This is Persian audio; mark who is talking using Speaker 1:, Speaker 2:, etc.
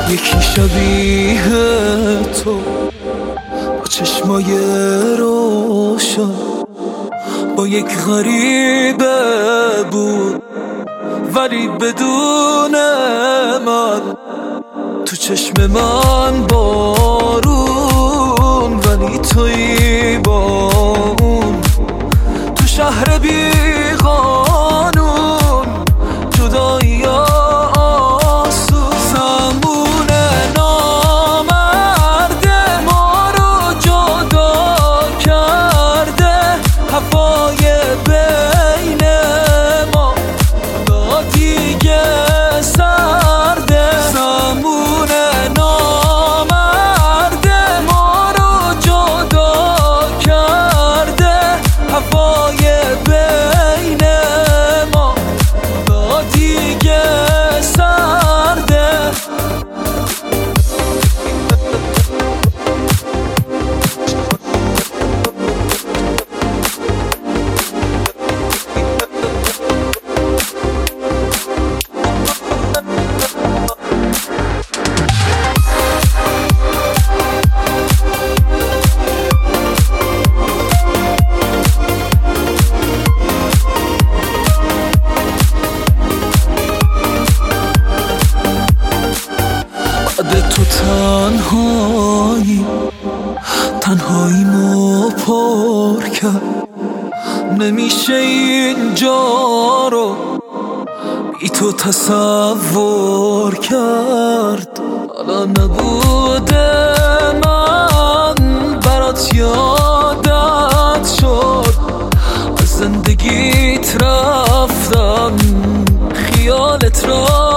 Speaker 1: یکی شبیه تو با چشمای روشن با یک غریبه بود، ولی بدون من تو چشم من بارون، ولی تویی با اون تو شهر بی قانون. جدایی آسون زمان نامرده ما رو جدا کرده، هوای بین ما دیگه سرده. زمان نامرده ما رو جدا کرده، هوای بین ما دیگه سرده. تو تنهاییمو پر کرد، نمیشه اینجا رو بی تو تصور کرد. حالا نبوده من برات یادت شد، از زندگیت رفتم خیالت را